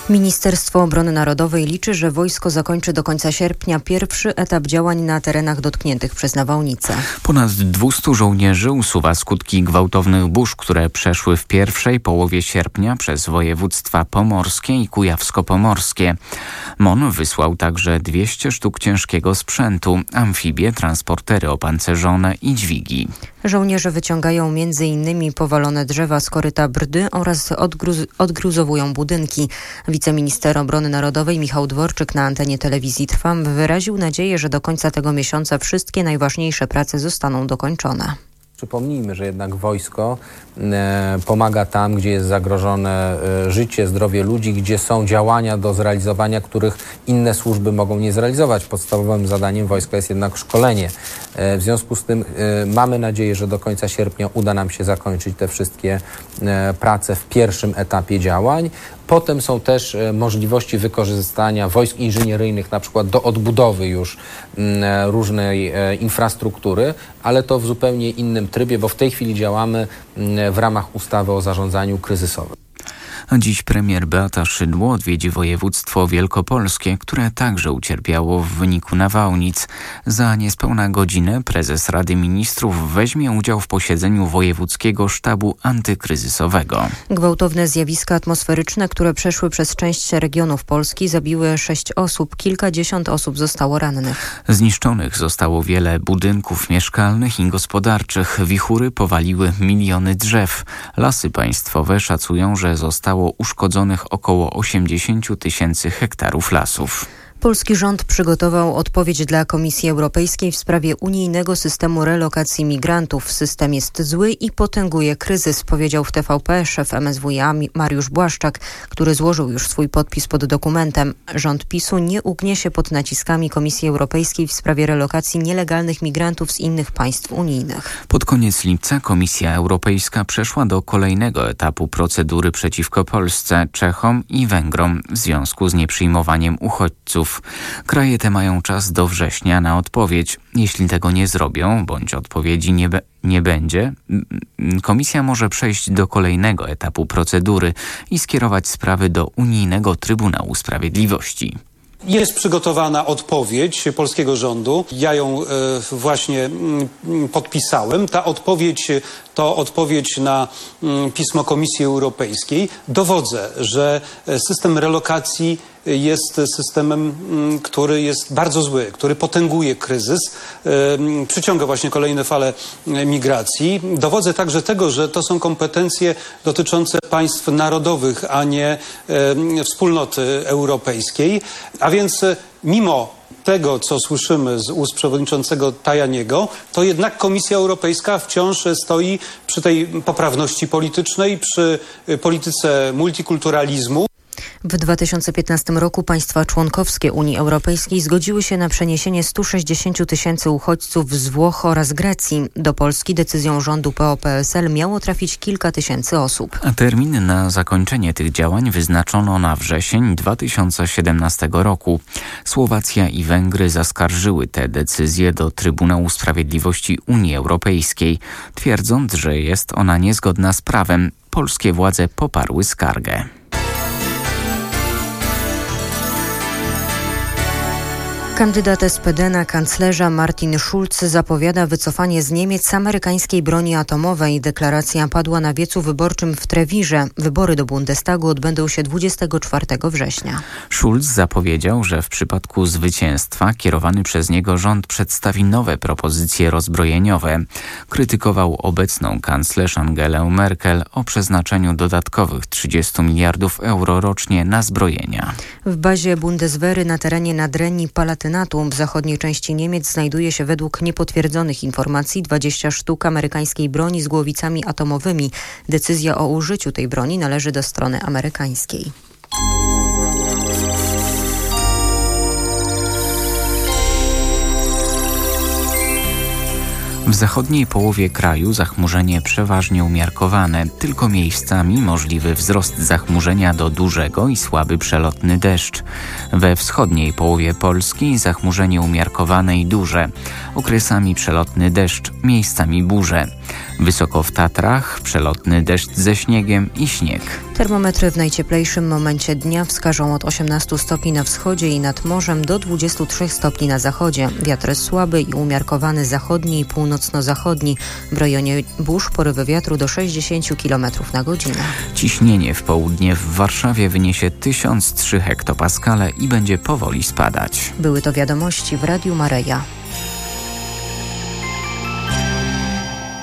Ministerstwo Obrony Narodowej liczy, że wojsko zakończy do końca sierpnia pierwszy etap działań na terenach dotkniętych przez nawałnicę. Ponad 200 żołnierzy usuwa skutki gwałtownych burz, które przeszły w pierwszej połowie sierpnia przez województwa pomorskie i kujawsko-pomorskie. MON wysłał także 200 sztuk ciężkiego sprzętu, amfibie, transportery opancerzone i dźwigi. Żołnierze wyciągają m.in. powalone drzewa z koryta Brdy oraz odgruzowują budynki. Wiceminister Obrony Narodowej Michał Dworczyk na antenie telewizji Trwam wyraził nadzieję, że do końca tego miesiąca wszystkie najważniejsze prace zostaną dokończone. Przypomnijmy, że jednak wojsko pomaga tam, gdzie jest zagrożone życie, zdrowie ludzi, gdzie są działania do zrealizowania, których inne służby mogą nie zrealizować. Podstawowym zadaniem wojska jest jednak szkolenie. W związku z tym mamy nadzieję, że do końca sierpnia uda nam się zakończyć te wszystkie prace w pierwszym etapie działań. Potem są też możliwości wykorzystania wojsk inżynieryjnych na przykład do odbudowy już różnej infrastruktury, ale to w zupełnie innym trybie, bo w tej chwili działamy w ramach ustawy o zarządzaniu kryzysowym. Dziś premier Beata Szydło odwiedzi województwo wielkopolskie, które także ucierpiało w wyniku nawałnic. Za niespełna godzinę prezes Rady Ministrów weźmie udział w posiedzeniu Wojewódzkiego Sztabu Antykryzysowego. Gwałtowne zjawiska atmosferyczne, które przeszły przez część regionów Polski, zabiły 6 osób, kilkadziesiąt osób zostało rannych. Zniszczonych zostało wiele budynków mieszkalnych i gospodarczych. Wichury powaliły miliony drzew. Lasy państwowe szacują, że zostało uszkodzonych około 80 000 hektarów lasów. Polski rząd przygotował odpowiedź dla Komisji Europejskiej w sprawie unijnego systemu relokacji migrantów. System jest zły i potęguje kryzys, powiedział w TVP szef MSWiA Mariusz Błaszczak, który złożył już swój podpis pod dokumentem. Rząd PiS-u nie ugnie się pod naciskami Komisji Europejskiej w sprawie relokacji nielegalnych migrantów z innych państw unijnych. Pod koniec lipca Komisja Europejska przeszła do kolejnego etapu procedury przeciwko Polsce, Czechom i Węgrom w związku z nieprzyjmowaniem uchodźców. Kraje te mają czas do września na odpowiedź. Jeśli tego nie zrobią, bądź odpowiedzi nie będzie, Komisja może przejść do kolejnego etapu procedury i skierować sprawy do Unijnego Trybunału Sprawiedliwości. Jest przygotowana odpowiedź polskiego rządu. Ja ją właśnie podpisałem. Ta odpowiedź to odpowiedź na pismo Komisji Europejskiej. Dowodzę, że system relokacji jest systemem, który jest bardzo zły, który potęguje kryzys, przyciąga właśnie kolejne fale migracji. Dowodzę także tego, że to są kompetencje dotyczące państw narodowych, a nie wspólnoty europejskiej. A więc mimo tego, co słyszymy z ust przewodniczącego Tajaniego, to jednak Komisja Europejska wciąż stoi przy tej poprawności politycznej, przy polityce multikulturalizmu. W 2015 roku państwa członkowskie Unii Europejskiej zgodziły się na przeniesienie 160 000 uchodźców z Włoch oraz Grecji. Do Polski decyzją rządu PO-PSL miało trafić kilka tysięcy osób. A termin na zakończenie tych działań wyznaczono na wrzesień 2017 roku. Słowacja i Węgry zaskarżyły tę decyzję do Trybunału Sprawiedliwości Unii Europejskiej, twierdząc, że jest ona niezgodna z prawem. Polskie władze poparły skargę. Kandydat SPD na kanclerza Martin Schulz zapowiada wycofanie z Niemiec amerykańskiej broni atomowej. Deklaracja padła na wiecu wyborczym w Trewirze. Wybory do Bundestagu odbędą się 24 września. Schulz zapowiedział, że w przypadku zwycięstwa kierowany przez niego rząd przedstawi nowe propozycje rozbrojeniowe. Krytykował obecną kanclerz Angelę Merkel o przeznaczeniu dodatkowych 30 miliardów euro rocznie na zbrojenia. W bazie Bundeswehry na terenie Nadrenii Palatynatum w zachodniej części Niemiec znajduje się według niepotwierdzonych informacji 20 sztuk amerykańskiej broni z głowicami atomowymi. Decyzja o użyciu tej broni należy do strony amerykańskiej. W zachodniej połowie kraju zachmurzenie przeważnie umiarkowane, tylko miejscami możliwy wzrost zachmurzenia do dużego i słaby przelotny deszcz. We wschodniej połowie Polski zachmurzenie umiarkowane i duże, okresami przelotny deszcz, miejscami burze. Wysoko w Tatrach przelotny deszcz ze śniegiem i śnieg. Termometry w najcieplejszym momencie dnia wskażą od 18 stopni na wschodzie i nad morzem do 23 stopni na zachodzie. Wiatr słaby i umiarkowany zachodni i północno-zachodni. W rejonie burz porywy wiatru do 60 km na godzinę. Ciśnienie w południe w Warszawie wyniesie 1003 hektopaskale i będzie powoli spadać. Były to wiadomości w Radiu Maryja.